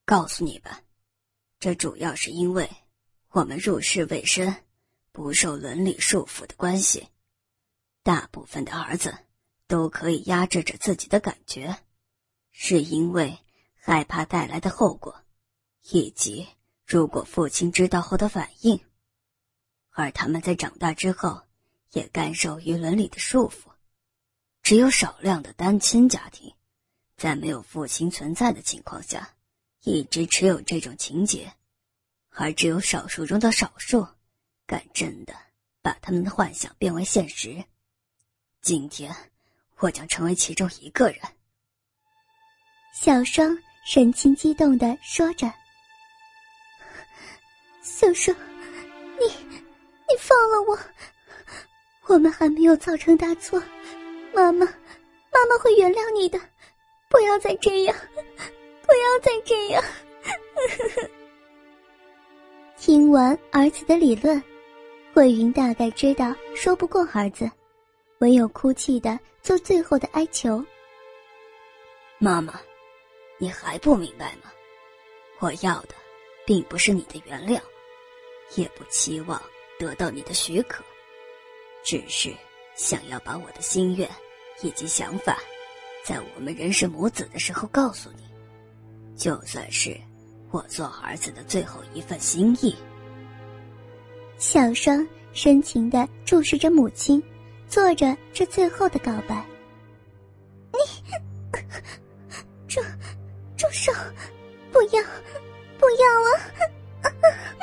告诉你吧，这主要是因为我们入世未深，不受伦理束缚的关系。大部分的儿子都可以压制着自己的感觉，是因为害怕带来的后果，以及如果父亲知道后的反应。而他们在长大之后也甘受于伦理的束缚。只有少量的单亲家庭，在没有父亲存在的情况下，一直持有这种情节，而只有少数中的少数，敢真的把他们的幻想变为现实。今天，我将成为其中一个人。 小双神情激动地说着：“小双，你放了我，我们还没有造成大错，妈妈会原谅你的，不要再这样，不要再这样。”听完儿子的理论，慧云大概知道说不过儿子，唯有哭泣的做最后的哀求。 妈妈，你还不明白吗？我要的并不是你的原谅，也不期望得到你的许可，只是想要把我的心愿以及想法在我们人是母子的时候告诉你，就算是我做儿子的最后一份心意。 小双深情地注视着母亲，做着这最后的告白。你住手，不要啊！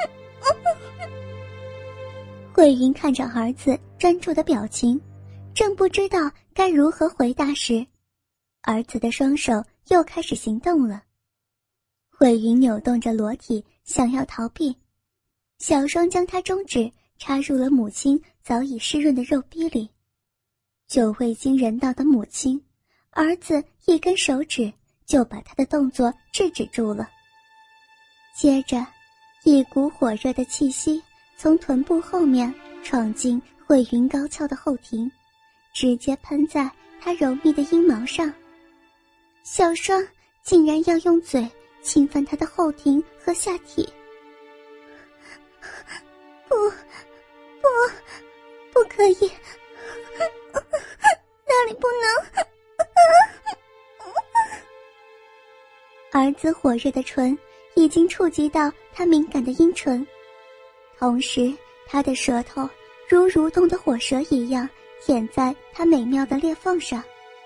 慧云看着儿子专注的表情，正不知道该如何回答时，儿子的双手又开始行动了。慧云扭动着裸体想要逃避，小双将她中指插入了母亲早已湿润的肉壁里。久未经人道的母亲，儿子一根手指就把他的动作制止住了。接着，一股火热的气息从臀部后面闯进慧云高翘的后庭，直接喷在她柔密的阴毛上。小双竟然要用嘴侵犯她的后庭和下体。不可以，那里不能。儿子火热的唇已经触及到他敏感的阴唇，同时他的舌头如蠕动的火蛇一样舔在他美妙的裂缝上。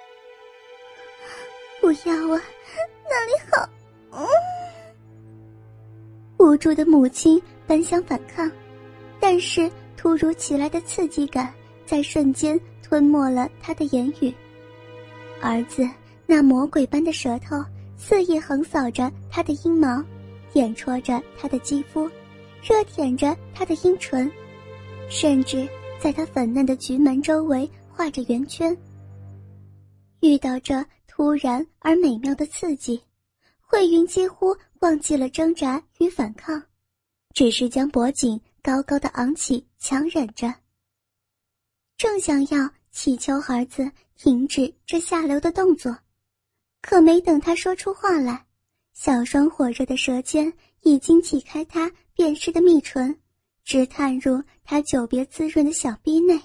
不要啊，那里好。无助的母亲本想反抗，但是突如其来的刺激感在瞬间吞没了他的言语。儿子那魔鬼般的舌头肆意横扫着他的阴毛，点戳着他的肌肤，热舔着他的阴唇，甚至在他粉嫩的菊门周围画着圆圈。遇到这突然而美妙的刺激，慧云几乎忘记了挣扎与反抗，只是将脖颈高高的昂起，强忍着。正想要祈求儿子停止这下流的动作，可没等他说出话来，小双火热的舌尖已经挤开他辨识的蜜唇，直探入他久别滋润的小逼内。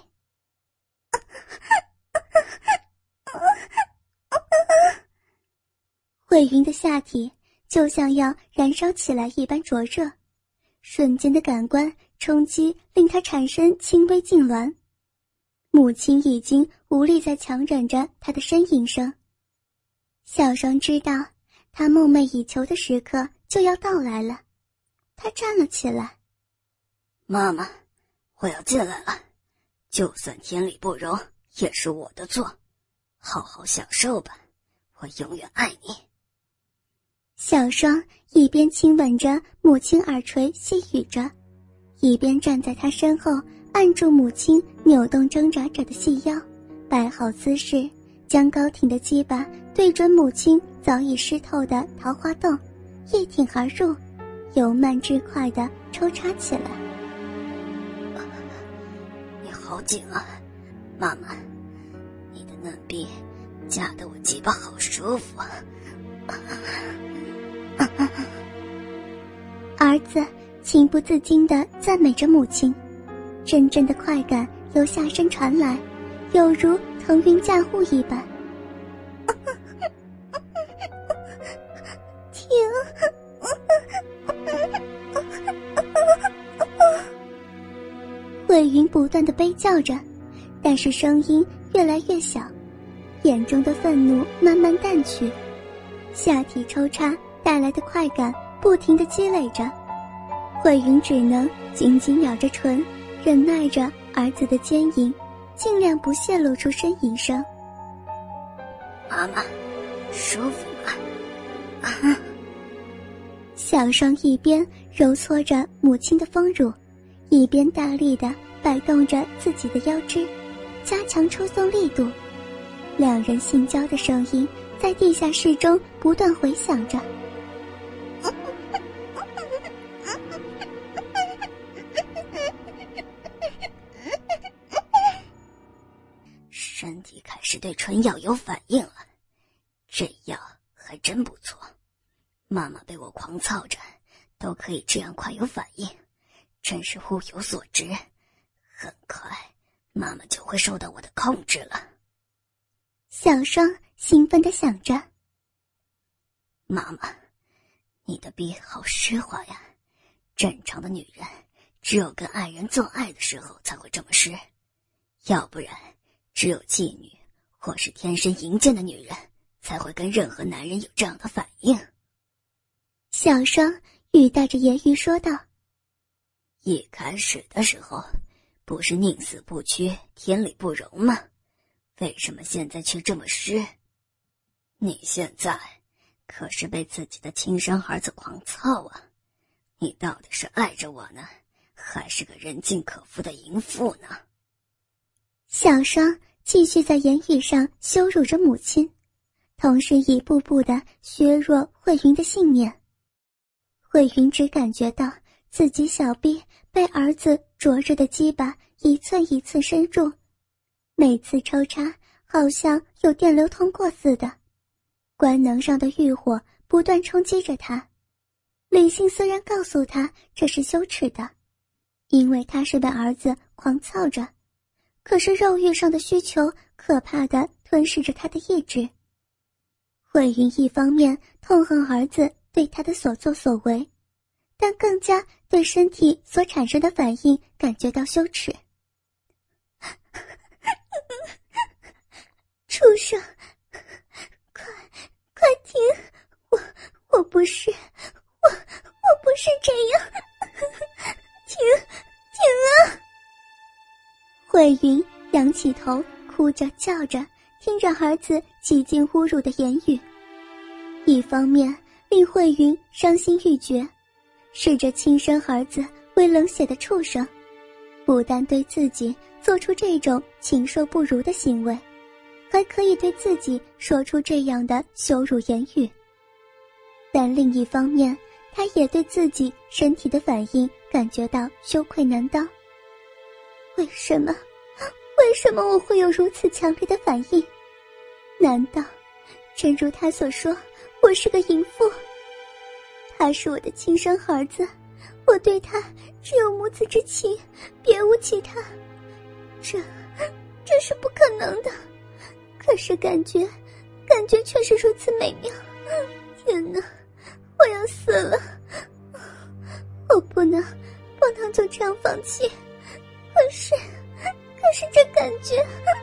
慧云的下体就像要燃烧起来一般灼热，瞬间的感官冲击令他产生轻微痉挛。母亲已经无力再强忍着他的呻吟声。小双知道他梦寐以求的时刻就要到来了，他站了起来。 妈妈，我要进来了，就算天理不容也是我的错，好好享受吧，我永远爱你。 小双一边亲吻着母亲耳垂细语着，一边站在她身后按住母亲扭动挣扎着的细腰，摆好姿势，将高挺的鸡巴对准母亲早已湿透的桃花洞，一挺而入，由慢至快地抽插起来。 你好紧啊，妈妈，你的嫩逼夹得我鸡巴好舒服啊。 儿子情不自禁地赞美着母亲，阵阵的快感由下身传来，有如腾云驾雾一般。停！慧云不断地悲叫着，但是声音越来越小，眼中的愤怒慢慢淡去，下体抽插带来的快感不停地积累着，慧云只能紧紧咬着唇，忍耐着儿子的奸淫，尽量不泄露出呻吟声。 妈妈，舒服吗？ 啊！小双一边揉搓着母亲的丰乳，一边大力地摆动着自己的腰肢，加强抽送力度。两人性交的声音在地下室中不断回响着。 身体开始对春药有反应了，这药还真不错。妈妈被我狂操着，都可以这样快有反应，真是物有所值。很快，妈妈就会受到我的控制了。 小双兴奋地想着。 妈妈，你的逼好湿滑呀，正常的女人只有跟爱人做爱的时候才会这么湿，要不然只有妓女或是天生淫贱的女人才会跟任何男人有这样的反应。 小双语带着言语说道。 一开始的时候不是宁死不屈天理不容吗？为什么现在却这么湿？你现在可是被自己的亲生儿子狂操啊，你到底是爱着我呢，还是个人尽可夫的淫妇呢？ 小双继续在言语上羞辱着母亲，同时一步步地削弱慧云的信念。慧云只感觉到自己小臂被儿子灼热的鸡巴一寸一寸深入，每次抽插好像有电流通过似的，官能上的欲火不断冲击着他。理性虽然告诉他这是羞耻的，因为他是被儿子狂操着，可是肉欲上的需求可怕地吞噬着他的意志。慧云一方面痛恨儿子对他的所作所为，但更加对身体所产生的反应感觉到羞耻。畜生，快停！我不是这样，停啊！慧云仰起头，哭着叫着，听着儿子几近侮辱的言语。一方面令慧云伤心欲绝，视着亲生儿子为冷血的畜生，不但对自己做出这种禽兽不如的行为，还可以对自己说出这样的羞辱言语。但另一方面，他也对自己身体的反应感觉到羞愧难当。为什么我会有如此强烈的反应？难道正如他所说，我是个淫妇？他是我的亲生儿子，我对他只有母子之情，别无其他。这是不可能的，可是感觉却是如此美妙。天哪，我要死了！我不能就这样放弃。可是这感觉……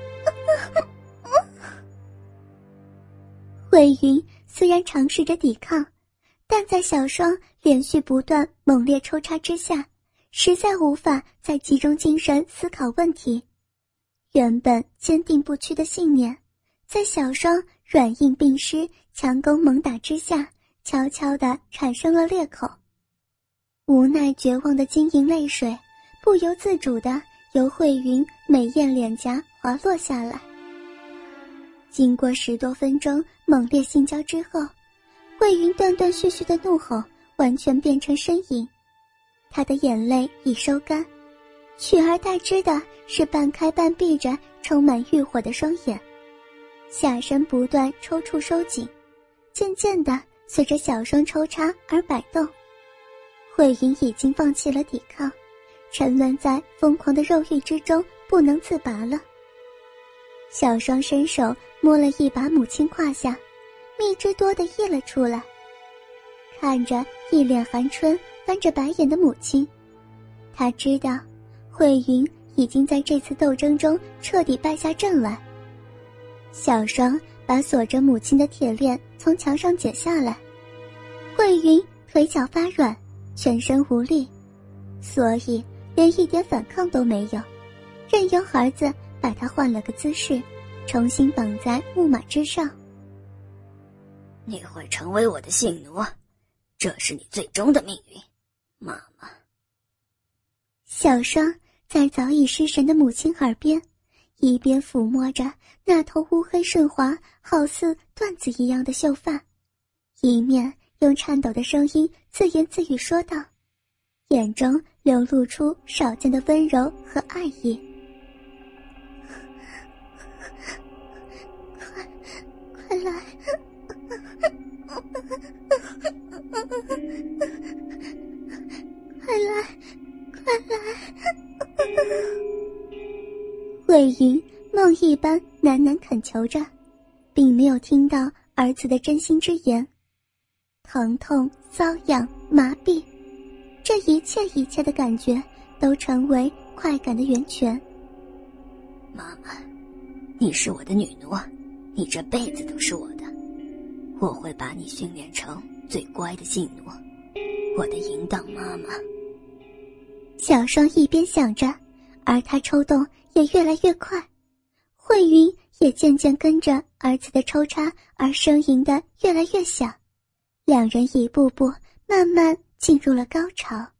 慧云虽然尝试着抵抗，但在小双连续不断猛烈抽插之下，实在无法再集中精神思考问题。原本坚定不屈的信念，在小双软硬并施、强攻猛打之下，悄悄地产生了裂口。无奈绝望的晶莹泪水不由自主地由慧云美艳脸颊滑落下来。经过10多分钟猛烈性交之后，慧云断断续续的怒吼完全变成呻吟，她的眼泪已收干，取而代之的是半开半闭着充满欲火的双眼，下身不断抽搐收紧，渐渐的随着小双抽插而摆动。 慧云已经放弃了抵抗，沉沦在疯狂的肉欲之中不能自拔了。小双伸手摸了一把母亲胯下，蜜汁多地溢了出来。看着一脸含春翻着白眼的母亲，他知道慧云已经在这次斗争中彻底败下阵来。小双把锁着母亲的铁链从墙上解下来，慧云腿脚发软，全身无力，所以连一点反抗都没有，任由儿子把她换了个姿势，重新绑在木马之上。 你会成为我的性奴，这是你最终的命运，妈妈。 小双在早已失神的母亲耳边，一边抚摸着那头乌黑顺滑好似缎子一样的秀发，一面用颤抖的声音自言自语说道，眼中流露出少见的温柔和爱意。快来，快来，快来！慧云梦一般喃喃恳求着，并没有听到儿子的真心之言。疼痛、瘙痒、麻痹，这一切的感觉都成为快感的源泉。 妈妈，你是我的女奴，你这辈子都是我的，我会把你训练成最乖的性奴，我的淫荡妈妈。 小双一边想着，而她抽动也越来越快，慧云也渐渐跟着儿子的抽插而呻吟的越来越响，两人一步步慢慢进入了高潮。